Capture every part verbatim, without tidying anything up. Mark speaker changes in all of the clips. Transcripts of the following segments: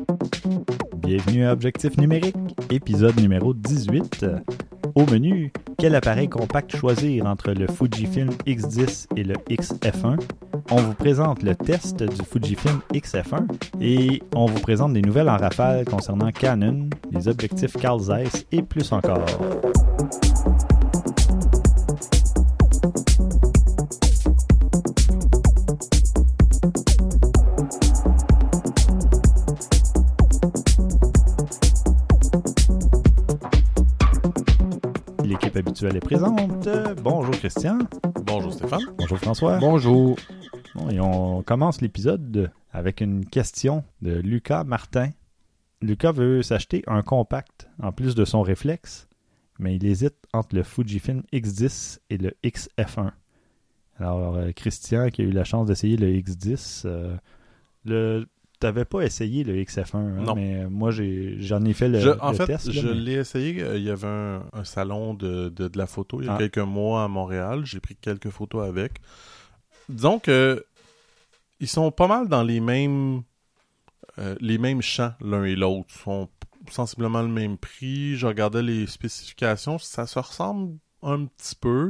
Speaker 1: Bienvenue à Objectif numérique, épisode numéro dix-huit. Au menu, quel appareil compact choisir entre le Fujifilm X dix et le X F un? On vous présente le test du Fujifilm X F un et on vous présente des nouvelles en rafale concernant Canon, les objectifs Carl Zeiss et plus encore. L'équipe habituelle est présente. Bonjour Christian.
Speaker 2: Bonjour Stéphane.
Speaker 1: Bonjour François.
Speaker 3: Bonjour.
Speaker 1: Bon, et on commence l'épisode avec une question de Lucas Martin. Lucas veut s'acheter un compact en plus de son réflexe, mais il hésite entre le Fujifilm X dix et le X F un. Alors, euh, Christian, qui a eu la chance d'essayer le X dix, euh, le... t'avais pas essayé le X F un, hein,
Speaker 2: non.
Speaker 1: Mais moi, j'ai, j'en ai fait le,
Speaker 2: je,
Speaker 1: le
Speaker 2: en fait,
Speaker 1: test.
Speaker 2: je
Speaker 1: là, mais...
Speaker 2: l'ai essayé. Il y avait un, un salon de, de, de la photo il y a
Speaker 1: ah.
Speaker 2: quelques mois à Montréal. J'ai pris quelques photos avec. Disons que ils sont pas mal dans les mêmes euh, les mêmes champs l'un et l'autre. Ils sont sensiblement le même prix. Je regardais les spécifications. Ça se ressemble un petit peu.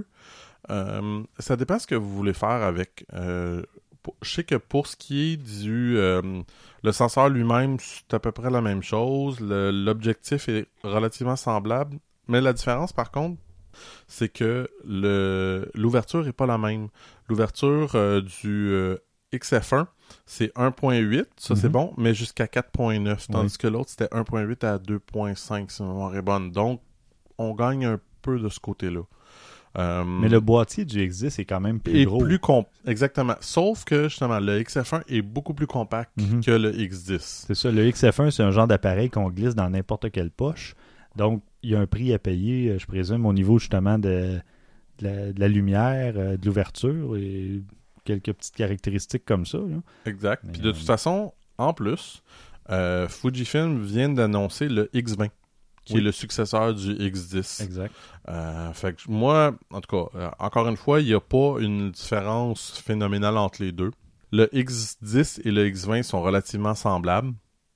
Speaker 2: Euh, ça dépend ce que vous voulez faire avec. Euh, je sais que pour ce qui est du... Euh, le senseur lui-même, c'est à peu près la même chose. Le, l'objectif est relativement semblable. Mais la différence, par contre, c'est que le, l'ouverture n'est pas la même. L'ouverture euh, du euh, X F un, c'est un virgule huit, ça mm-hmm. c'est bon, mais jusqu'à quatre virgule neuf. Tandis oui. que l'autre, c'était un virgule huit à deux virgule cinq, si ma mémoire est bonne. Donc, on gagne un peu de ce côté-là. Euh,
Speaker 1: mais le boîtier du X dix est quand même plus
Speaker 2: est
Speaker 1: gros.
Speaker 2: Plus comp- Exactement. Sauf que, justement, le X F un est beaucoup plus compact mm-hmm. que le X dix.
Speaker 1: C'est ça. Le X F un, c'est un genre d'appareil qu'on glisse dans n'importe quelle poche. Donc, il y a un prix à payer, je présume, au niveau, justement, de, de, la, de la lumière, de l'ouverture et quelques petites caractéristiques comme ça. Là.
Speaker 2: Exact.
Speaker 1: Mais,
Speaker 2: Puis de
Speaker 1: euh...
Speaker 2: toute façon, en plus, euh, Fujifilm vient d'annoncer le X vingt. Qui oui. est le successeur du X dix.
Speaker 1: Exact.
Speaker 2: Euh, fait que moi, en tout cas, euh, encore une fois, il n'y a pas une différence phénoménale entre les deux. Le X dix et le X vingt sont relativement semblables.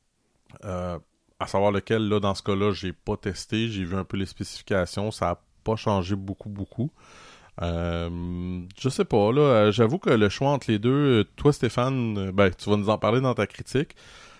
Speaker 2: Euh, à savoir lequel, là, dans ce cas-là, j'ai pas testé. J'ai vu un peu les spécifications. Ça n'a pas changé beaucoup, beaucoup. Euh, je sais pas, là. Euh, j'avoue que le choix entre les deux, toi, Stéphane, euh, ben, tu vas nous en parler dans ta critique.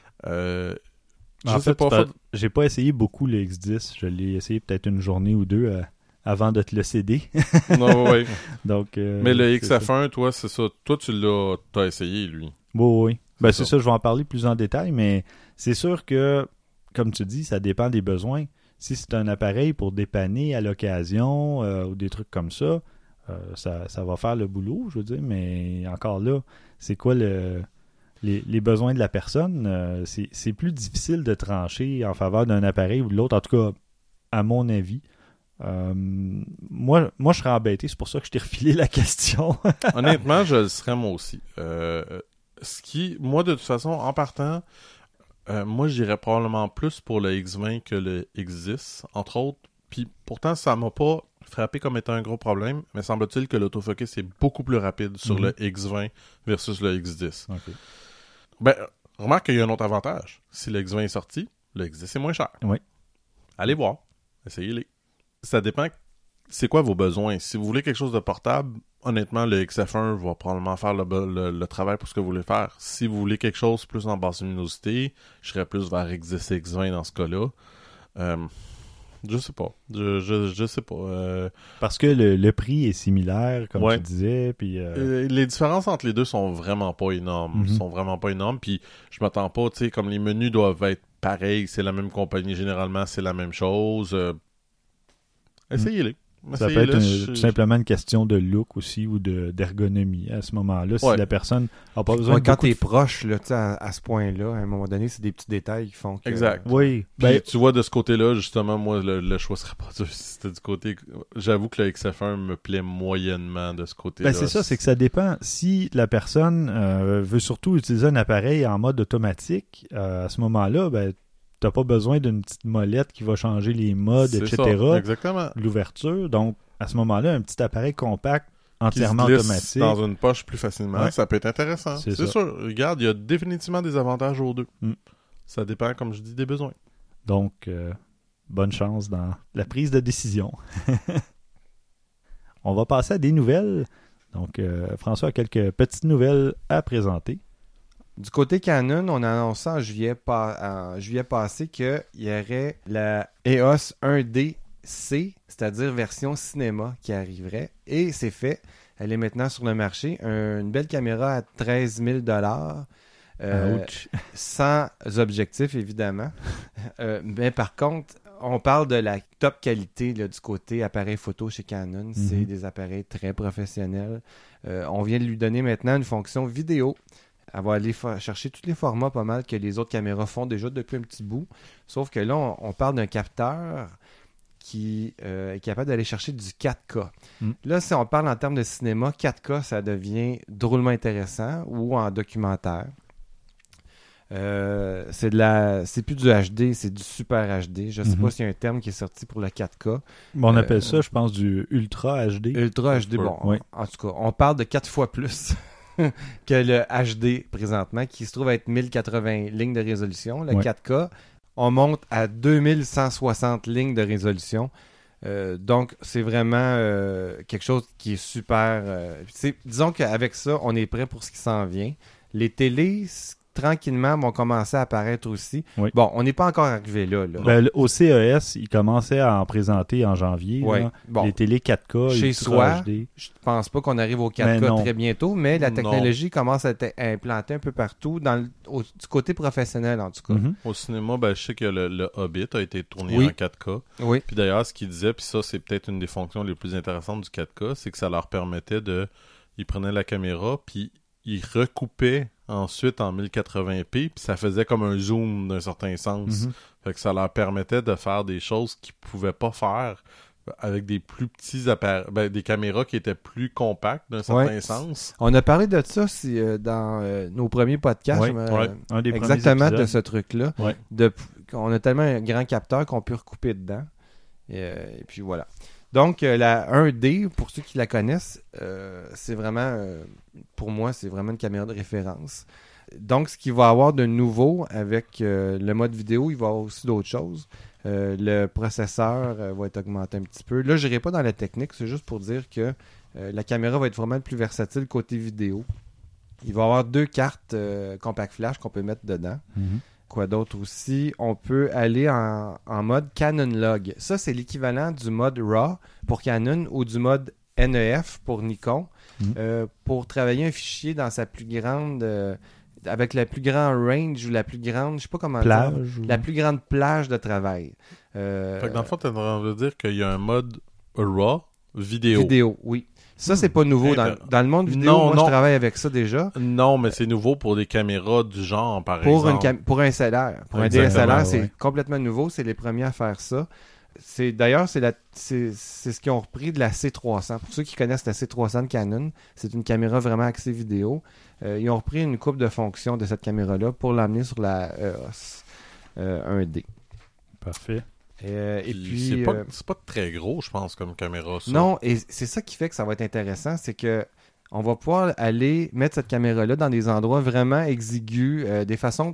Speaker 2: Euh,
Speaker 1: En
Speaker 2: je
Speaker 1: fait,
Speaker 2: sais pas,
Speaker 1: pas,
Speaker 2: faut...
Speaker 1: j'ai pas essayé beaucoup le X dix. Je l'ai essayé peut-être une journée ou deux euh, avant de te le céder.
Speaker 2: non, oui.
Speaker 1: Donc, euh,
Speaker 2: mais le X F un, toi, c'est ça. Toi, tu l'as t'as essayé, lui.
Speaker 1: Oui, oui. Ben,
Speaker 2: c'est
Speaker 1: c'est ça. ça, je vais en parler plus en détail, mais c'est sûr que, comme tu dis, ça dépend des besoins. Si c'est un appareil pour dépanner à l'occasion euh, ou des trucs comme ça, euh, ça, ça va faire le boulot, je veux dire, mais encore là, c'est quoi le... Les, les besoins de la personne, euh, c'est, c'est plus difficile de trancher en faveur d'un appareil ou de l'autre, en tout cas, à mon avis. Euh, moi, moi, je serais embêté, c'est pour ça que je t'ai refilé la question.
Speaker 2: Honnêtement, je le serais moi aussi. Euh, ce qui, moi, de toute façon, en partant, euh, moi, j'irais probablement plus pour le X vingt que le X dix, entre autres. Puis pourtant, ça m'a pas frappé comme étant un gros problème, mais semble-t-il que l'autofocus est beaucoup plus rapide sur mm-hmm. le X vingt versus le X dix.
Speaker 1: Okay.
Speaker 2: Ben, remarque qu'il y a un autre avantage. Si le X vingt est sorti, le X dix est moins cher.
Speaker 1: Oui.
Speaker 2: Allez voir. Essayez-les. Ça dépend c'est quoi vos besoins. Si vous voulez quelque chose de portable, honnêtement, le X F un va probablement faire le, le, le travail pour ce que vous voulez faire. Si vous voulez quelque chose plus en basse luminosité, je serais plus vers X dix et X vingt dans ce cas-là. Euh, je sais pas. Je, je, je sais pas. Euh...
Speaker 1: Parce que le, le prix est similaire, comme
Speaker 2: ouais.
Speaker 1: tu disais. Puis euh...
Speaker 2: Euh, les différences entre les deux sont vraiment pas énormes. Mm-hmm. sont vraiment pas énormes. Puis je m'attends pas, tu sais, comme les menus doivent être pareils, c'est la même compagnie, généralement, c'est la même chose. Euh... Essayez-les.
Speaker 1: Ça peut être une, tout simplement une question de look aussi ou de, d'ergonomie à ce moment-là. Si
Speaker 2: ouais.
Speaker 1: la personne n'a pas besoin
Speaker 3: ouais,
Speaker 1: de
Speaker 3: quand t'es
Speaker 1: de...
Speaker 3: proche là, à, à ce point-là, à un moment donné, c'est des petits détails qui font que...
Speaker 2: Exact.
Speaker 1: Oui.
Speaker 2: Puis,
Speaker 1: ben...
Speaker 2: tu vois, de ce côté-là, justement, moi, le, le choix serait pas dur si c'était du côté... J'avoue que le X F un me plaît moyennement de ce côté-là.
Speaker 1: Ben, c'est ça, c'est que ça dépend. Si la personne euh, veut surtout utiliser un appareil en mode automatique, euh, à ce moment-là, ben t'as pas besoin d'une petite molette qui va changer les modes,
Speaker 2: c'est
Speaker 1: et cetera.
Speaker 2: Ça, exactement.
Speaker 1: L'ouverture. Donc, à ce moment-là, un petit appareil compact, entièrement
Speaker 2: qui se glisse
Speaker 1: automatique.
Speaker 2: dans une poche plus facilement,
Speaker 1: ouais.
Speaker 2: Ça peut être intéressant.
Speaker 1: C'est,
Speaker 2: c'est
Speaker 1: ça.
Speaker 2: sûr. Regarde, il y a définitivement des avantages aux deux.
Speaker 1: Mm.
Speaker 2: Ça dépend, comme je dis, des besoins.
Speaker 1: Donc, euh, bonne chance dans la prise de décision. On va passer à des nouvelles. Donc, euh, François a quelques petites nouvelles à présenter.
Speaker 3: Du côté Canon, on a annoncé en juillet, pa- en juillet passé qu'il y aurait la E O S un D C, c'est-à-dire version cinéma, qui arriverait. Et c'est fait. Elle est maintenant sur le marché. Un- une belle caméra à treize mille dollars. Euh,
Speaker 1: Ouch.
Speaker 3: sans objectif, évidemment. Euh, mais par contre, on parle de la top qualité là, du côté appareil photo chez Canon. Mm-hmm. C'est des appareils très professionnels. Euh, on vient de lui donner maintenant une fonction vidéo. Elle va aller fa- chercher tous les formats pas mal que les autres caméras font déjà depuis un petit bout. Sauf que là, on, on parle d'un capteur qui euh, est capable d'aller chercher du quatre K. Mm. Là, si on parle en termes de cinéma, quatre K, ça devient drôlement intéressant, ou en documentaire. Euh, c'est de la, c'est plus du H D, c'est du Super H D. Je ne sais mm-hmm. pas s'il y a un terme qui est sorti pour le quatre K.
Speaker 1: Bon, on appelle euh, ça, je pense, du Ultra H D.
Speaker 3: Ultra H D, bon. Oui. En, en tout cas, on parle de quatre fois plus que le H D présentement, qui se trouve à être mille quatre-vingts lignes de résolution. Le oui. quatre K, on monte à deux mille cent soixante lignes de résolution. Euh, donc, c'est vraiment euh, quelque chose qui est super... Euh, disons qu'avec ça, on est prêt pour ce qui s'en vient. Les télés... tranquillement vont commencer à apparaître aussi. Oui. Bon, on n'est pas encore arrivé là. là.
Speaker 1: Ben, au C E S, ils commençaient à en présenter en janvier.
Speaker 3: Oui.
Speaker 1: Là,
Speaker 3: bon.
Speaker 1: Les télés quatre K,
Speaker 3: chez soi, H D. Je pense pas qu'on arrive au quatre K très bientôt, mais la technologie non. commence à être implantée un peu partout, dans le, au, du côté professionnel en tout cas.
Speaker 2: Mm-hmm. Au cinéma, ben, je sais que le, le Hobbit a été tourné
Speaker 3: oui.
Speaker 2: en quatre K.
Speaker 3: Oui.
Speaker 2: Puis d'ailleurs, ce qu'il disait, puis ça, c'est peut-être une des fonctions les plus intéressantes du quatre K, c'est que ça leur permettait de... Ils prenaient la caméra, puis ils recoupaient ensuite en mille quatre-vingts p, puis ça faisait comme un zoom d'un certain sens. Mm-hmm. Fait que ça leur permettait de faire des choses qu'ils pouvaient pas faire avec des plus petits appareils, ben, des caméras qui étaient plus compactes d'un certain ouais. sens.
Speaker 3: On a parlé de ça si, euh, dans euh, nos premiers podcasts.
Speaker 1: Ouais.
Speaker 3: Euh,
Speaker 1: ouais. Un des
Speaker 3: exactement de ce truc-là.
Speaker 1: Ouais.
Speaker 3: De, on a tellement un grand capteur qu'on peut recouper dedans. Et, euh, et puis voilà. Donc, euh, la un D, pour ceux qui la connaissent, euh, c'est vraiment, euh, pour moi, c'est vraiment une caméra de référence. Donc, ce qu'il va y avoir de nouveau avec euh, le mode vidéo, il va y avoir aussi d'autres choses. Euh, le processeur euh, va être augmenté un petit peu. Là, je n'irai pas dans la technique, c'est juste pour dire que euh, la caméra va être vraiment le plus versatile côté vidéo. Il va y avoir deux cartes euh, compact flash qu'on peut mettre dedans. Mm-hmm. Quoi d'autre aussi? On peut aller en, en mode Canon Log. Ça, c'est l'équivalent du mode RAW pour Canon ou du mode N E F pour Nikon. Mm. Euh, pour travailler un fichier dans sa plus grande... Euh, avec la plus grande range ou la plus grande... Je sais pas comment
Speaker 1: plage
Speaker 3: dire.
Speaker 1: Ou...
Speaker 3: La plus grande plage de travail. Euh,
Speaker 2: fait que dans le fond, tu es en train de dire qu'il y a un mode RAW vidéo.
Speaker 3: Vidéo, oui. Ça, c'est pas nouveau. Dans, dans le monde vidéo,
Speaker 2: non,
Speaker 3: moi,
Speaker 2: non.
Speaker 3: je travaille avec ça déjà.
Speaker 2: Non, mais c'est nouveau pour des caméras du genre, par
Speaker 3: pour
Speaker 2: exemple.
Speaker 3: Une cam- pour un S L R. Pour Exactement, un D S L R, c'est ouais. complètement nouveau. C'est les premiers à faire ça. C'est, d'ailleurs, c'est, la, c'est, c'est ce qu'ils ont repris de la C trois cents. Pour ceux qui connaissent la C trois cents de Canon, c'est une caméra vraiment axée vidéo. Euh, ils ont repris une couple de fonctions de cette caméra-là pour l'amener sur la E O S euh, un D.
Speaker 1: Parfait.
Speaker 3: Euh, et puis,
Speaker 2: c'est, pas,
Speaker 3: euh,
Speaker 2: c'est pas très gros, je pense, comme caméra. Ça.
Speaker 3: Non, et c'est ça qui fait que ça va être intéressant, c'est que on va pouvoir aller mettre cette caméra-là dans des endroits vraiment exigus, euh, des façons...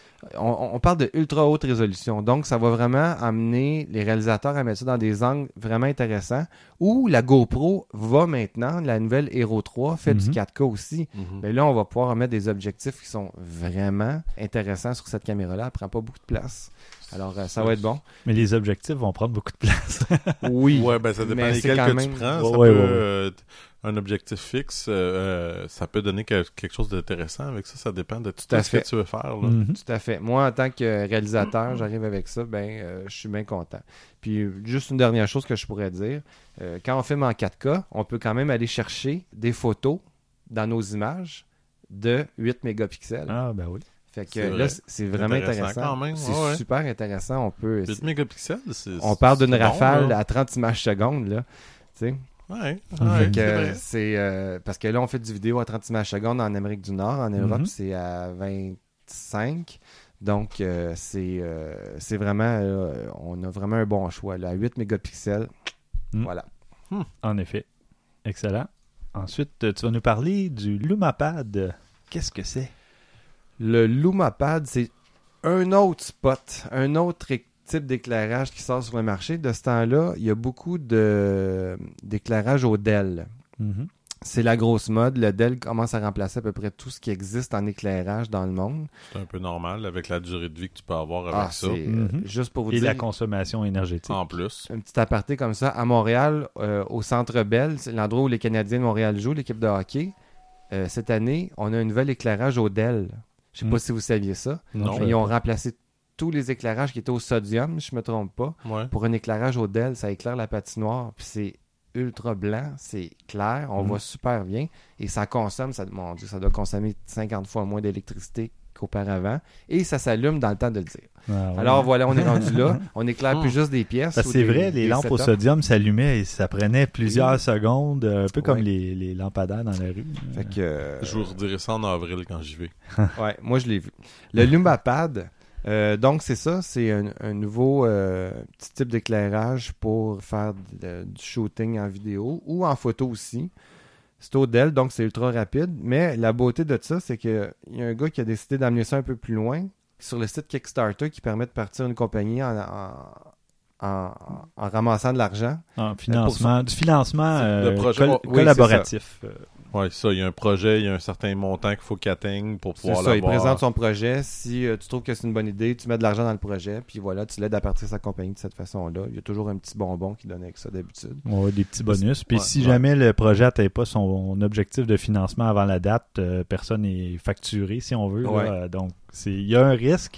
Speaker 3: On, on parle de ultra haute résolution, donc ça va vraiment amener les réalisateurs à mettre ça dans des angles vraiment intéressants, où la GoPro va maintenant, la nouvelle Hero trois, fait mm-hmm. du quatre K aussi. Mm-hmm. Mais là, on va pouvoir mettre des objectifs qui sont vraiment intéressants sur cette caméra-là. Elle prend pas beaucoup de place. Alors, euh, ça va être bon.
Speaker 1: Mais les objectifs vont prendre beaucoup de place.
Speaker 3: Oui.
Speaker 2: Ouais, ben ça dépend
Speaker 3: mais
Speaker 2: lesquels que même... tu prends.
Speaker 1: Ouais,
Speaker 2: ça
Speaker 1: ouais,
Speaker 2: peut,
Speaker 1: ouais.
Speaker 2: Euh, un objectif fixe, euh, ça peut donner quelque chose d'intéressant avec ça. Ça dépend de tout, tout ce que tu veux faire. Là.
Speaker 3: Mm-hmm. Tout à fait. Moi, en tant que réalisateur, j'arrive avec ça, ben, euh, je suis bien content. Puis, juste une dernière chose que je pourrais dire. Euh, quand on filme en quatre K, on peut quand même aller chercher des photos dans nos images de huit mégapixels.
Speaker 1: Ah, ben oui.
Speaker 3: Fait que c'est là, c'est vraiment intéressant.
Speaker 2: intéressant. Quand même.
Speaker 3: C'est
Speaker 2: ouais, ouais.
Speaker 3: super intéressant. On peut.
Speaker 2: huit mégapixels, c'est.
Speaker 3: On parle d'une
Speaker 2: c'est
Speaker 3: rafale
Speaker 2: bon,
Speaker 3: à trente images secondes, là. Tu sais.
Speaker 2: Ouais.
Speaker 3: ouais
Speaker 2: fait
Speaker 3: que c'est, c'est euh, parce que là, on fait du vidéo à trente images secondes en Amérique du Nord. En Europe, mm-hmm. c'est à vingt-cinq. Donc, euh, c'est, euh, c'est vraiment. Euh, on a vraiment un bon choix. Là, à huit mégapixels. Mm. Voilà.
Speaker 1: Mm. En effet. Excellent. Ensuite, tu vas nous parler du Lumapad. Qu'est-ce que c'est?
Speaker 3: Le Lumapad, c'est Un autre spot, un autre é- type d'éclairage qui sort sur le marché, de ce temps-là, il y a beaucoup de d'éclairage au D E L.
Speaker 1: Mhm.
Speaker 3: C'est la grosse mode. Le D E L commence à remplacer à peu près tout ce qui existe en éclairage dans le monde.
Speaker 2: C'est un peu normal avec la durée de vie que tu peux avoir avec
Speaker 3: Ah,
Speaker 2: ça.
Speaker 3: c'est, euh,
Speaker 1: Mhm.
Speaker 3: juste pour vous
Speaker 1: Et
Speaker 3: dire,
Speaker 1: la consommation énergétique.
Speaker 2: En plus.
Speaker 3: un petit aparté comme ça, à Montréal, euh, au Centre Bell, c'est l'endroit où les Canadiens de Montréal jouent, l'équipe de hockey. Euh, cette année, on a un nouvel éclairage au D E L. Je sais
Speaker 1: Mm.
Speaker 3: pas si vous saviez ça.
Speaker 2: Non.
Speaker 3: Mais ils ont remplacé tous les éclairages qui étaient au sodium, si je me trompe pas,
Speaker 2: Ouais.
Speaker 3: pour un éclairage au D E L. Ça éclaire la patinoire, puis c'est ultra blanc, c'est clair, on
Speaker 1: Mm.
Speaker 3: voit super bien, et ça consomme, ça, mon Dieu, ça doit consommer cinquante fois moins d'électricité qu'auparavant, et ça s'allume dans le temps de le dire.
Speaker 1: Ah, ouais.
Speaker 3: Alors voilà, on est rendu là, on éclaire plus juste des pièces.
Speaker 1: Parce
Speaker 3: ou
Speaker 1: que c'est
Speaker 3: des-
Speaker 1: vrai, les
Speaker 3: des
Speaker 1: lampes au
Speaker 3: setups.
Speaker 1: sodium s'allumaient et ça prenait plusieurs
Speaker 3: Oui.
Speaker 1: secondes, un peu comme
Speaker 3: Ouais.
Speaker 1: les, les lampadaires dans la rue.
Speaker 3: Fait que, euh,
Speaker 2: Je vous redirai ça en avril quand j'y vais.
Speaker 3: ouais, moi je l'ai vu. Le Lumapad, euh, donc c'est ça, c'est un, un nouveau euh, petit type d'éclairage pour faire de- du shooting en vidéo ou en photo aussi. C'est au D E L, donc c'est ultra rapide. Mais la beauté de ça, c'est qu'il y a un gars qui a décidé d'amener ça un peu plus loin sur le site Kickstarter qui permet de partir une compagnie en, en, en- en ramassant de l'argent.
Speaker 1: En financement, du financement
Speaker 2: C'est
Speaker 1: euh,
Speaker 2: le projet-
Speaker 1: col-
Speaker 3: oui,
Speaker 1: collaboratif. Euh,
Speaker 2: Ouais, ça, il y a un projet, il y a un certain montant qu'il faut qu'il atteigne pour
Speaker 3: C'est
Speaker 2: pouvoir
Speaker 3: ça, il
Speaker 2: l'avoir.
Speaker 3: présente son projet. Si euh, tu trouves que c'est une bonne idée, tu mets de l'argent dans le projet, puis voilà, tu l'aides à partir de sa compagnie de cette façon-là. Il y a toujours un petit bonbon qui donne avec ça d'habitude.
Speaker 1: ouais, des petits bonus. Puis
Speaker 3: Ouais,
Speaker 1: si
Speaker 3: ouais.
Speaker 1: jamais le projet n'atteint pas son objectif de financement avant la date, euh, personne n'est facturé, si on veut. là.
Speaker 3: Ouais.
Speaker 1: Euh, Donc, c'est il y a un risque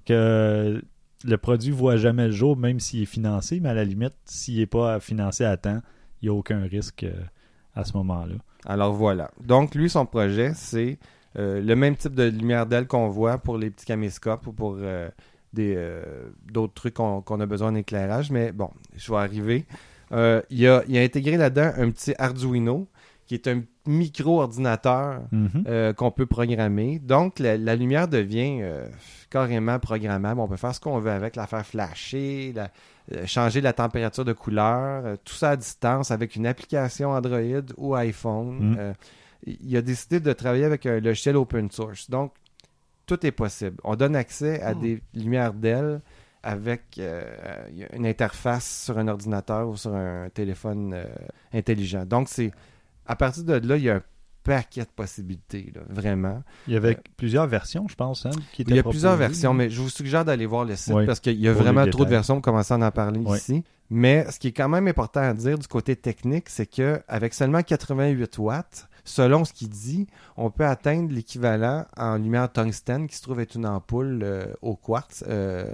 Speaker 1: que le produit ne voit jamais le jour, même s'il est financé, mais à la limite, s'il n'est pas financé à temps, il n'y a aucun risque euh, à ce moment-là.
Speaker 3: Alors voilà. Donc lui, son projet, c'est euh, le même type de lumière D E L qu'on voit pour les petits caméscopes ou pour euh, des euh, d'autres trucs qu'on qu'on a besoin d'éclairage. Mais bon, je vais arriver. Euh, il, a, il a intégré là-dedans un petit Arduino qui est un micro-ordinateur
Speaker 1: Mhm.
Speaker 3: euh, qu'on peut programmer. Donc, la, la lumière devient euh, carrément programmable. On peut faire ce qu'on veut avec, la faire flasher, la, euh, changer la température de couleur, euh, tout ça à distance avec une application Android ou iPhone.
Speaker 1: Mm.
Speaker 3: Euh, il a décidé de travailler avec un logiciel open source. Donc, tout est possible. On donne accès à
Speaker 2: Mm.
Speaker 3: des lumières D E L avec euh, une interface sur un ordinateur ou sur un téléphone euh, intelligent. Donc, c'est à partir de là, il y a un paquet de possibilités, là, vraiment.
Speaker 1: Il y avait plusieurs versions, je pense, hein, qui étaient
Speaker 3: Il y a plusieurs
Speaker 1: proposées.
Speaker 3: versions, mais je vous suggère d'aller voir le site
Speaker 1: Oui,
Speaker 3: parce qu'il y a
Speaker 1: pour
Speaker 3: vraiment
Speaker 1: les
Speaker 3: trop de
Speaker 1: détails.
Speaker 3: versions pour commencer à en parler
Speaker 1: Oui.
Speaker 3: ici. Mais ce qui est quand même important à dire du côté technique, c'est qu'avec seulement quatre-vingt-huit watts, selon ce qu'il dit, on peut atteindre l'équivalent en lumière tungstène qui se trouve être une ampoule euh, au quartz euh,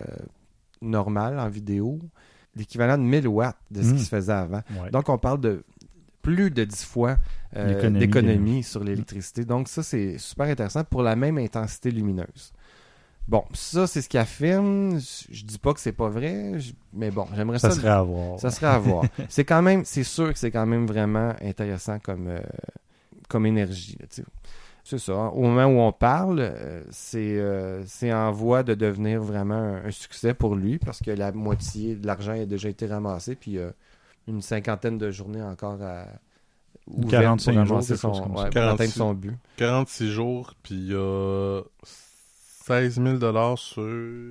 Speaker 3: normale en vidéo, l'équivalent de mille watts de ce
Speaker 1: Mm.
Speaker 3: qui se faisait avant.
Speaker 1: Ouais.
Speaker 3: Donc, on parle de plus de dix fois euh,
Speaker 1: L'économie
Speaker 3: d'économie
Speaker 1: d'énergie.
Speaker 3: sur l'électricité. Donc, ça, c'est super intéressant pour la même intensité lumineuse. Bon, ça, c'est ce qu'il affirme. Je, je dis pas que c'est pas vrai, je- mais bon, j'aimerais ça.
Speaker 1: Ça serait à voir.
Speaker 3: Ça serait à voir. C'est quand même, c'est sûr que c'est quand même vraiment intéressant comme, euh, comme énergie. Là, tu sais. C'est ça. Au moment où on parle, euh, c'est euh, c'est en voie de devenir vraiment un, un succès pour lui parce que la moitié de l'argent a déjà été ramassé, puis il y a une cinquantaine de journées encore à ouvertes
Speaker 1: quarante-cinq
Speaker 3: pour
Speaker 1: jours,
Speaker 3: ramasser
Speaker 1: quelque
Speaker 3: son,
Speaker 1: chose comme ça.
Speaker 3: ouais, pour atteindre
Speaker 2: quarante-six.
Speaker 3: son but.
Speaker 2: quarante-six jours, puis il y a seize mille dollars sur...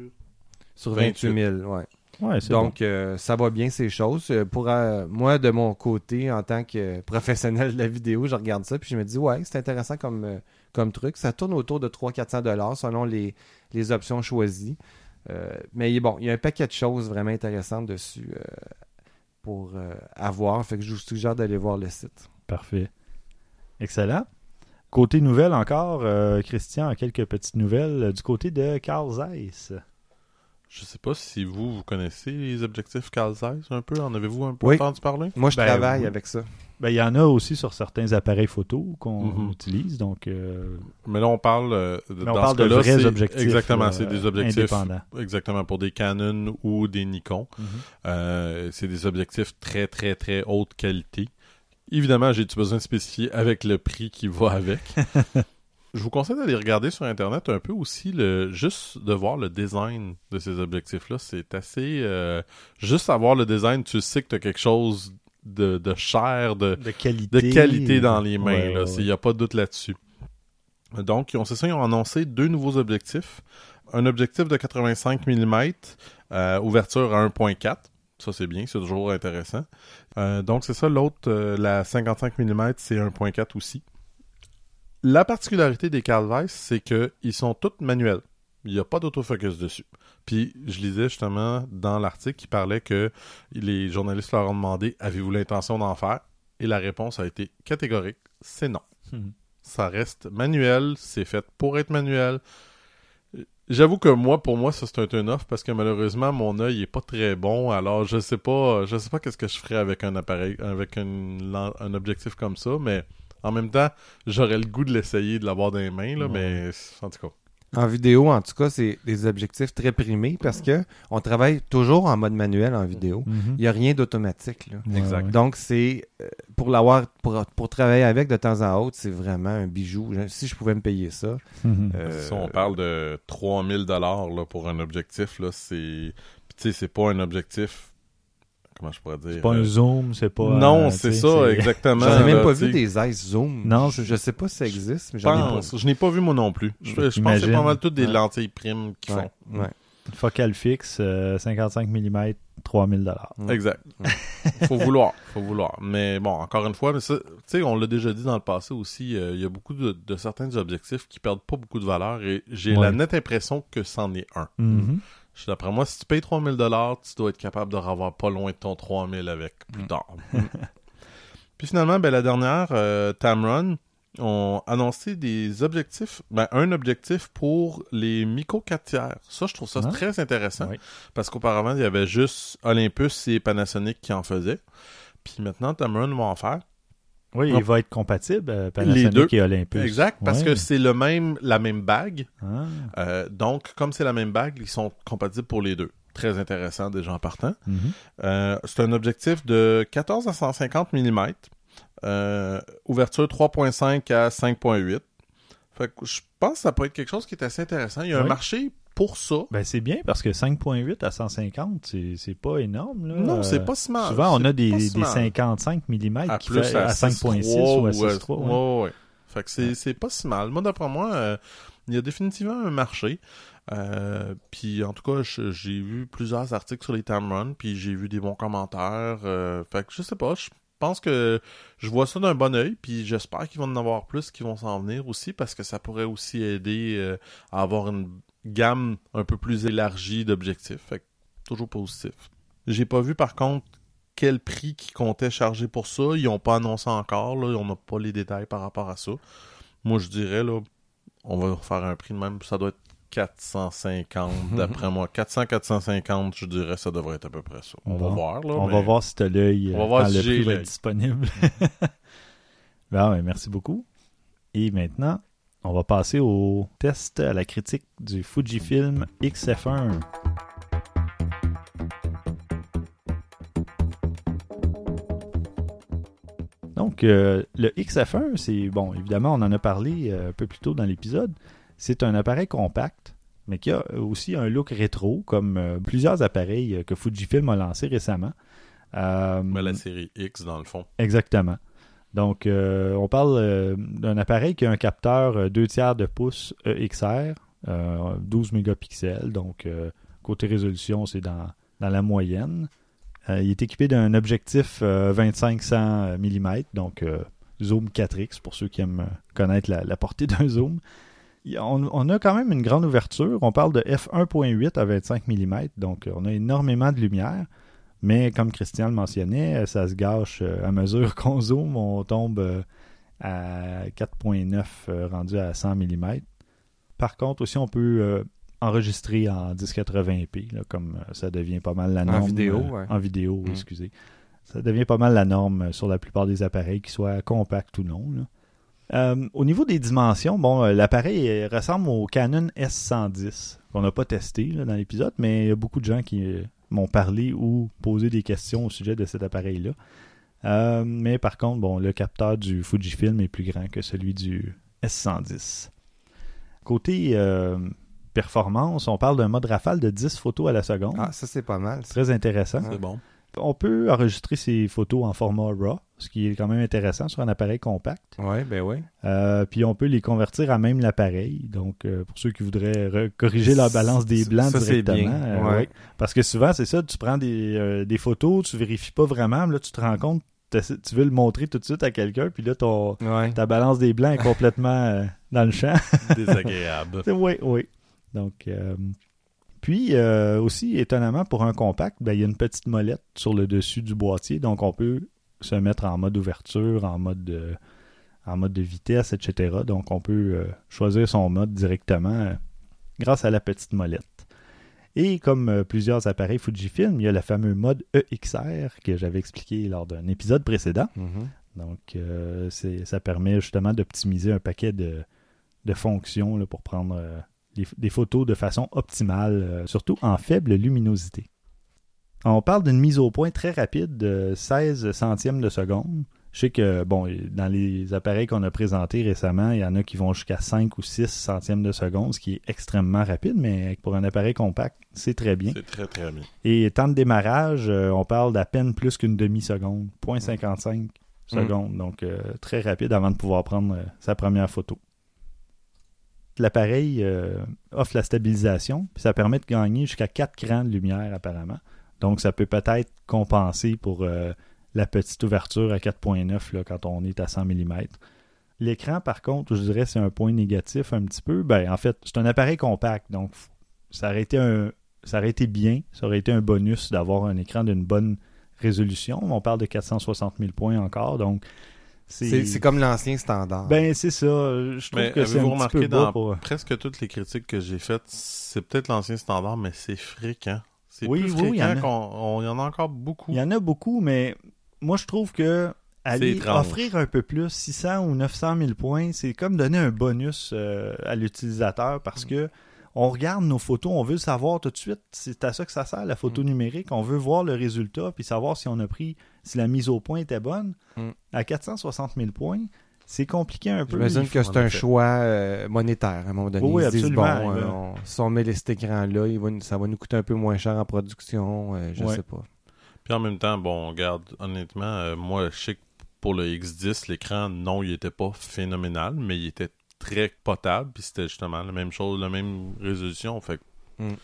Speaker 3: Sur
Speaker 2: vingt-huit.
Speaker 3: vingt-huit mille, ouais.
Speaker 1: Ouais, c'est
Speaker 3: Donc, euh, ça va bien ces choses. Euh, Pour euh, moi, de mon côté, en tant que professionnel de la vidéo, je regarde ça puis je me dis, ouais, c'est intéressant comme, euh, comme truc. Ça tourne autour de trois cents à quatre cents dollars selon les, les options choisies. Euh, mais bon, il y a un paquet de choses vraiment intéressantes dessus euh, pour euh, avoir. Fait que je vous suggère d'aller voir le site.
Speaker 1: Parfait. Excellent. Côté nouvelles encore, euh, Christian a quelques petites nouvelles euh, du côté de Carl Zeiss.
Speaker 2: Je sais pas si vous, vous connaissez les objectifs Carl Zeiss un peu. En avez-vous un peu
Speaker 3: Oui.
Speaker 2: entendu parler?
Speaker 3: Moi, je
Speaker 1: Ben,
Speaker 3: travaille
Speaker 1: oui.
Speaker 3: avec ça.
Speaker 1: Ben, il y en a aussi sur certains appareils photo qu'on
Speaker 2: Mhm.
Speaker 1: utilise, donc euh,
Speaker 2: Mais là, on parle... euh, de-
Speaker 1: là, on
Speaker 2: dans
Speaker 1: parle
Speaker 2: ce
Speaker 1: de
Speaker 2: cas-là,
Speaker 1: vrais
Speaker 2: c'est-
Speaker 1: objectifs.
Speaker 2: Exactement,
Speaker 1: là,
Speaker 2: c'est des objectifs...
Speaker 1: indépendants.
Speaker 2: Exactement, pour des Canon ou des Nikon.
Speaker 1: Mhm.
Speaker 2: Euh, c'est des objectifs très, très, très haute qualité. Évidemment, j'ai-tu besoin de spécifier avec le prix qui va avec. Je vous conseille d'aller regarder sur Internet un peu aussi, le juste de voir le design de ces objectifs-là. C'est assez... euh, juste savoir le design, tu sais que tu as quelque chose de, de cher, de,
Speaker 1: De qualité.
Speaker 2: de qualité dans les mains.
Speaker 1: Ouais,
Speaker 2: là.
Speaker 1: ouais,
Speaker 2: Il
Speaker 1: ouais.
Speaker 2: n'y a pas de doute là-dessus. Donc, ils ont, c'est ça, ils ont annoncé deux nouveaux objectifs. Un objectif de quatre-vingt-cinq millimètres, euh, ouverture à un virgule quatre. Ça, c'est bien, c'est toujours intéressant. Euh, donc, c'est ça. L'autre, euh, la cinquante-cinq millimètres, c'est un virgule quatre aussi. La particularité des Carl Zeiss, c'est qu'ils sont tous manuels. Il n'y a pas d'autofocus dessus. Puis, je lisais justement dans l'article qui parlait que les journalistes leur ont demandé « Avez-vous l'intention d'en faire? » Et la réponse a été catégorique, c'est non.
Speaker 1: Hmm.
Speaker 2: Ça reste manuel, c'est fait pour être manuel. J'avoue que moi, pour moi, ça c'est un turn-off parce que malheureusement, mon œil est pas très bon. Alors, je sais pas, je sais pas qu'est-ce que je ferais avec un appareil, avec une, un objectif comme ça, mais en même temps, j'aurais le goût de l'essayer, de l'avoir dans les mains, là,
Speaker 1: Ouais.
Speaker 2: mais en tout cas.
Speaker 3: En vidéo, en tout cas, c'est des objectifs très primés parce que on travaille toujours en mode manuel en vidéo.
Speaker 1: Mhm.
Speaker 3: Il n'y a rien d'automatique, là.
Speaker 1: Ouais,
Speaker 2: Exact.
Speaker 1: ouais.
Speaker 3: Donc, c'est euh, pour l'avoir, pour, pour travailler avec de temps en autre, c'est vraiment un bijou. Si je pouvais me payer ça.
Speaker 1: Mhm.
Speaker 3: euh,
Speaker 2: Si on parle de trois mille dollars là, pour un objectif, là, c'est. Puis, tu sais, c'est pas un objectif. Comment je pourrais dire
Speaker 1: C'est pas un
Speaker 2: euh,
Speaker 1: zoom, c'est pas...
Speaker 2: Non,
Speaker 1: euh,
Speaker 2: c'est
Speaker 1: tu sais,
Speaker 2: ça,
Speaker 1: c'est-
Speaker 2: exactement.
Speaker 3: J'en ai même
Speaker 2: là,
Speaker 3: pas
Speaker 2: tu sais.
Speaker 3: vu des Zeiss Zoom.
Speaker 1: Non,
Speaker 3: je,
Speaker 1: c'est-
Speaker 3: je sais pas si ça existe, mais
Speaker 2: Je
Speaker 3: j'en ai pas.
Speaker 2: pense. Je n'ai pas vu moi non plus. Je, je pense que c'est
Speaker 1: Imagine.
Speaker 2: pas mal toutes des
Speaker 3: Ouais.
Speaker 2: lentilles primes qui
Speaker 3: Ouais,
Speaker 2: font.
Speaker 3: ouais.
Speaker 1: Focale fixe, euh, cinquante-cinq millimètres, trois mille dollars.
Speaker 3: Mm.
Speaker 2: Exact. Faut vouloir, faut vouloir. Mais bon, encore une fois, mais ça, tu sais, on l'a déjà dit dans le passé aussi, euh, il y a beaucoup de, de certains objectifs qui perdent pas beaucoup de valeur et j'ai
Speaker 1: Ouais.
Speaker 2: la nette impression que c'en est un.
Speaker 1: Mhm.
Speaker 2: Je- D'après moi, si tu payes trois mille dollars, tu dois être capable de revoir pas loin de ton trois mille avec plus
Speaker 3: Mm.
Speaker 2: tard. Puis finalement, ben, la dernière, euh, Tamron, ont annoncé des objectifs, ben, un objectif pour les micro quatre tiers. Ça, je trouve ça
Speaker 1: Ah.
Speaker 2: très intéressant
Speaker 1: Oui.
Speaker 2: parce qu'auparavant, il y avait juste Olympus et Panasonic qui en faisaient. Puis maintenant, Tamron va en faire.
Speaker 1: Oui,
Speaker 2: Non.
Speaker 1: il va être compatible, euh,
Speaker 2: Les
Speaker 1: Panasonic
Speaker 2: deux.
Speaker 1: et Olympus.
Speaker 2: Exact, parce
Speaker 1: Ouais.
Speaker 2: que c'est le même, la même bague.
Speaker 1: Ah.
Speaker 2: Euh, donc, comme c'est la même bague, ils sont compatibles pour les deux. Très intéressant déjà en partant.
Speaker 1: Mhm.
Speaker 2: Euh, c'est un objectif de quatorze à cent cinquante millimètres. Euh, ouverture trois virgule cinq à cinq virgule huit. Fait que je pense que ça peut être quelque chose qui est assez intéressant. Il y a un
Speaker 1: Oui.
Speaker 2: marché pour ça.
Speaker 1: Ben, c'est bien parce que cinq virgule huit à cent cinquante, c'est, c'est pas énorme. Là.
Speaker 2: Non, c'est
Speaker 1: Euh,
Speaker 2: pas si mal.
Speaker 1: Souvent, on
Speaker 2: C'est
Speaker 1: a des,
Speaker 2: pas
Speaker 1: des
Speaker 2: si mal.
Speaker 1: cinquante-cinq millimètres
Speaker 2: à
Speaker 1: qui
Speaker 2: plus
Speaker 1: fait
Speaker 2: à,
Speaker 1: à cinq virgule six ou à six virgule trois. ouais.
Speaker 2: Ouais, ouais. Fait que c'est, c'est pas si mal. Moi, d'après moi, euh, il y a définitivement un marché. Euh, puis en tout cas, je- j'ai vu plusieurs articles sur les Tamron, puis j'ai vu des bons commentaires. Euh, fait que je sais pas, je pense que je vois ça d'un bon œil, puis j'espère qu'ils vont en avoir plus qui vont s'en venir aussi, parce que ça pourrait aussi aider euh, à avoir une gamme un peu plus élargie d'objectifs. Fait que toujours positif. J'ai pas vu par contre quel prix qu'ils comptaient charger pour ça. Ils ont pas annoncé encore, là. On n'a pas les détails par rapport à ça. Moi, je dirais, là, on va faire un prix de même, ça doit être quatre cent cinquante, d'après moi. quatre cents à quatre cent cinquante, je dirais, ça devrait être à peu près ça. On
Speaker 1: Bon.
Speaker 2: va voir, là.
Speaker 1: On
Speaker 2: mais-
Speaker 1: va voir si tu as l'œil
Speaker 2: On va
Speaker 1: euh,
Speaker 2: voir
Speaker 1: quand
Speaker 2: si
Speaker 1: le
Speaker 2: j'ai
Speaker 1: prix va
Speaker 2: l'œil.
Speaker 1: être disponible. Ben, ouais, merci beaucoup. Et maintenant, on va passer au test à la critique du Fujifilm X F un. Donc, euh, le X F un, c'est, bon, évidemment, on en a parlé euh, un peu plus tôt dans l'épisode. C'est un appareil compact, mais qui a aussi un look rétro, comme euh, plusieurs appareils euh, que Fujifilm a lancés récemment. Euh,
Speaker 2: Mais la série X, dans le fond.
Speaker 1: Exactement. Donc, euh, on parle euh, d'un appareil qui a un capteur euh, deux tiers de pouce E X R, euh, douze mégapixels. Donc, euh, côté résolution, c'est dans, dans la moyenne. Euh, il est équipé d'un objectif euh, vingt-cinq cents millimètres, donc euh, zoom quatre X pour ceux qui aiment connaître la, la portée d'un zoom. Il- On, on a quand même une grande ouverture. On parle de f un virgule huit à vingt-cinq millimètres, donc on a énormément de lumière. Mais comme Christian le mentionnait, ça se gâche euh, à mesure qu'on zoome. On tombe euh, à quatre virgule neuf euh, rendu à cent millimètres. Par contre, aussi, on peut euh, enregistrer en dix quatre-vingts p, là, comme euh, ça devient pas mal la
Speaker 3: En
Speaker 1: norme.
Speaker 3: vidéo,
Speaker 1: euh,
Speaker 3: ouais.
Speaker 1: En vidéo,
Speaker 3: Mm.
Speaker 1: excusez. Ça devient pas mal la norme euh, sur la plupart des appareils, qu'ils soient compacts ou non. là. Euh, au niveau des dimensions, bon, euh, l'appareil euh, ressemble au Canon S cent dix, qu'on n'a pas testé là, dans l'épisode, mais il y a beaucoup de gens qui euh, m'ont parlé ou posé des questions au sujet de cet appareil-là. Euh, mais par contre, bon, le capteur du Fujifilm est plus grand que celui du S cent dix. Côté euh, performance, on parle d'un mode rafale de dix photos à la seconde.
Speaker 3: Ah, ça, c'est pas mal. ça.
Speaker 1: Très intéressant.
Speaker 2: C'est bon.
Speaker 1: On peut enregistrer ces photos en format RAW ce qui est quand même intéressant sur un appareil compact.
Speaker 3: Oui, ben oui.
Speaker 1: Euh, puis on peut les convertir à même l'appareil. Donc, euh, pour ceux qui voudraient re- corriger la balance des blancs
Speaker 3: ça,
Speaker 1: directement.
Speaker 3: c'est bien.
Speaker 1: euh,
Speaker 3: Ouais.
Speaker 1: oui. Parce que souvent, c'est ça, tu prends des, euh, des photos, tu vérifies pas vraiment, là, tu te rends compte, tu veux le montrer tout de suite à quelqu'un, puis là, ton,
Speaker 3: Ouais.
Speaker 1: ta balance des blancs est complètement euh, dans le champ.
Speaker 2: Désagréable.
Speaker 1: Oui, oui. Donc, euh, puis euh, aussi, étonnamment, pour un compact, ben, il y a une petite molette sur le dessus du boîtier. Donc, on peut se mettre en mode ouverture, en mode de, en mode de vitesse, et cetera. Donc, on peut euh, choisir son mode directement euh, grâce à la petite molette. Et comme euh, plusieurs appareils Fujifilm, il y a le fameux mode E X R que j'avais expliqué lors d'un épisode précédent.
Speaker 3: Mhm.
Speaker 1: Donc, euh, c'est, ça permet justement d'optimiser un paquet de, de fonctions là, pour prendre euh, des, des photos de façon optimale, euh, surtout en faible luminosité. On parle d'une mise au point très rapide de seize centièmes de seconde. Je sais que, bon, dans les appareils qu'on a présentés récemment, il y en a qui vont jusqu'à cinq ou six centièmes de seconde, ce qui est extrêmement rapide, mais pour un appareil compact, c'est très bien.
Speaker 2: C'est très, très bien.
Speaker 1: Et temps de démarrage, euh, on parle d'à peine plus qu'une demi-seconde, zéro virgule cinquante-cinq secondes, donc euh, très rapide avant de pouvoir prendre euh, sa première photo. L'appareil euh, offre la stabilisation, puis ça permet de gagner jusqu'à quatre crans de lumière apparemment. Donc ça peut peut-être compenser pour euh, la petite ouverture à quatre virgule neuf là, quand on est à cent millimètres. L'écran, par contre, je dirais c'est un point négatif un petit peu. Ben, en fait, c'est un appareil compact, donc ça aurait été un, ça aurait été bien, ça aurait été un bonus d'avoir un écran d'une bonne résolution. On parle de quatre cent soixante mille points encore, donc c'est...
Speaker 3: C'est, c'est comme l'ancien standard.
Speaker 1: Ben, c'est ça. Je trouve
Speaker 2: Mais
Speaker 1: que c'est un
Speaker 2: avez-vous
Speaker 1: petit
Speaker 2: remarqué
Speaker 1: peu bas
Speaker 2: dans
Speaker 1: pour...
Speaker 2: presque toutes les critiques que j'ai faites, c'est peut-être l'ancien standard, mais c'est fréquent. C'est
Speaker 1: Oui,
Speaker 2: plus
Speaker 1: oui,
Speaker 2: fréquent
Speaker 1: il y en a.
Speaker 2: qu'on on- il y en a encore beaucoup.
Speaker 1: Il y en a beaucoup, mais moi, je trouve que aller
Speaker 2: étrange.
Speaker 1: offrir un peu plus, six cents ou neuf cent mille points, c'est comme donner un bonus euh, à l'utilisateur parce que on regarde nos photos, on veut le savoir tout de suite. C'est à ça que ça sert, la photo
Speaker 3: Mm.
Speaker 1: numérique. On veut voir le résultat puis savoir si on a pris, si la mise au point était bonne.
Speaker 3: Mm.
Speaker 1: À quatre cent soixante mille points, c'est compliqué un peu.
Speaker 3: J'imagine
Speaker 1: Il
Speaker 3: que
Speaker 1: faut-
Speaker 3: c'est
Speaker 2: en
Speaker 3: un
Speaker 2: effet.
Speaker 3: choix euh, monétaire à un moment donné.
Speaker 1: Oui,
Speaker 3: Ils se disent,
Speaker 1: absolument,
Speaker 3: bon,
Speaker 1: il
Speaker 3: euh,
Speaker 1: va-
Speaker 3: on- si on met les- cet écran-là, il va nous- ça va nous coûter un peu moins cher en production. euh, je
Speaker 1: Ouais.
Speaker 3: sais pas.
Speaker 2: Puis en même temps, bon, regarde, honnêtement, euh, moi, je sais que pour le X dix, l'écran, non, il était pas phénoménal, mais il était très potable, puis c'était justement la même chose, la même résolution, fait que...
Speaker 3: Mm.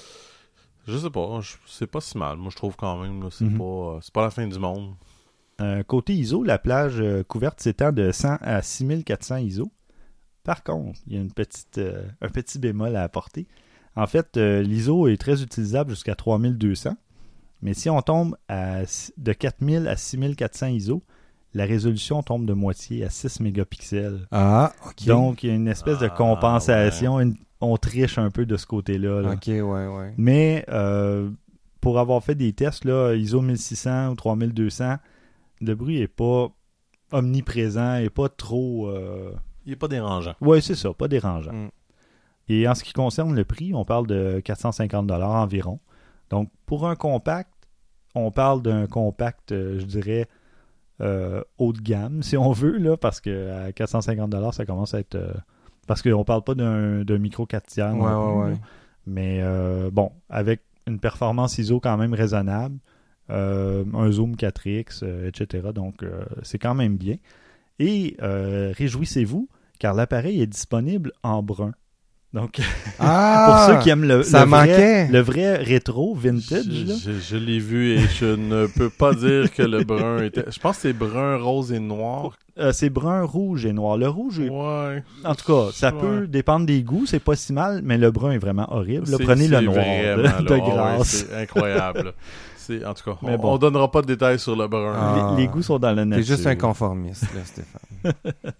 Speaker 2: Je sais pas, je- c'est pas si mal. Moi, je trouve quand même, là, c'est
Speaker 1: Mhm.
Speaker 2: pas euh, c'est pas la fin du monde.
Speaker 1: Euh, côté I S O, la plage euh, couverte s'étend de cent à six mille quatre cents I S O. Par contre, il y a une petite, euh, un petit bémol à apporter. En fait, euh, l'I S O est très utilisable jusqu'à trois mille deux cents. Mais si on tombe à, s- de quatre mille à six mille quatre cents I S O, la résolution tombe de moitié à six mégapixels.
Speaker 3: Ah, ok.
Speaker 1: Donc, il y a une espèce de
Speaker 2: Ah,
Speaker 1: compensation. Une- on triche un peu de ce côté-là. là.
Speaker 3: Ok, ouais, ouais.
Speaker 1: Mais euh, pour avoir fait des tests, là, I S O mille six cents ou trois mille deux cents, le bruit est pas omniprésent, est pas trop... Euh...
Speaker 2: Il est pas dérangeant.
Speaker 1: Oui, c'est ça, pas dérangeant.
Speaker 3: Mm.
Speaker 1: Et en ce qui concerne le prix, on parle de quatre cent cinquante dollars environ. Donc, pour un compact, on parle d'un compact, euh, je dirais, euh, haut de gamme, si on veut, là, parce qu'à quatre cent cinquante dollars, ça commence à être... euh, parce qu'on parle pas d'un, d'un micro quatre tiers non
Speaker 3: Ouais,
Speaker 1: plus,
Speaker 3: ouais,
Speaker 1: là.
Speaker 3: ouais.
Speaker 1: Mais euh, bon, avec une performance I S O quand même raisonnable, euh, un zoom quatre X, euh, et cetera. Donc, euh, c'est quand même bien. Et euh, réjouissez-vous, car l'appareil est disponible en brun. Donc,
Speaker 3: Ah!
Speaker 1: pour ceux qui aiment le,
Speaker 3: ça
Speaker 1: le, vrai,
Speaker 3: manquait.
Speaker 1: le vrai rétro vintage,
Speaker 2: Je,
Speaker 1: là,
Speaker 2: je- je l'ai vu et je ne peux pas dire que le brun était... Je pense que c'est brun, rose et noir.
Speaker 1: euh, c'est brun, rouge et noir. Le rouge, est-
Speaker 2: Ouais.
Speaker 1: en tout cas, ça
Speaker 2: Ouais.
Speaker 1: peut dépendre des goûts, c'est pas si mal, mais le brun est vraiment horrible. Là,
Speaker 2: C'est-
Speaker 1: prenez le
Speaker 2: c'est
Speaker 1: noir
Speaker 2: vraiment,
Speaker 1: de,
Speaker 2: là.
Speaker 1: de
Speaker 2: Ah ouais,
Speaker 1: grâce.
Speaker 2: c'est incroyable. C'est, en tout cas,
Speaker 1: Mais
Speaker 2: on,
Speaker 1: bon.
Speaker 2: on donnera pas de détails sur le brun.
Speaker 3: Ah.
Speaker 1: Les, les goûts sont dans la
Speaker 3: T'es
Speaker 1: nature.
Speaker 3: juste un conformiste, là, Stéphane.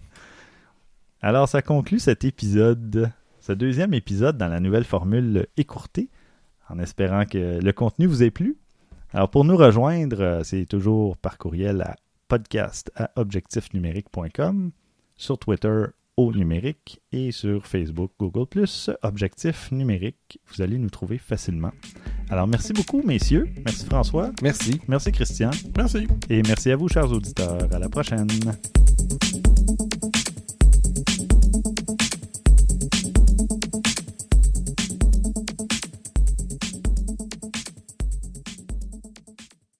Speaker 1: Alors, ça conclut cet épisode, ce deuxième épisode dans la nouvelle formule écourtée, en espérant que le contenu vous ait plu. Alors, pour nous rejoindre, euh, c'est toujours par courriel à podcast à objectif numérique point com, sur Twitter au numérique et sur Facebook, Google plus, Objectif numérique. Vous allez nous trouver facilement. Alors, merci beaucoup, messieurs. Merci François.
Speaker 3: Merci.
Speaker 1: Merci Christian.
Speaker 2: Merci.
Speaker 1: Et merci à vous, chers auditeurs. À la prochaine.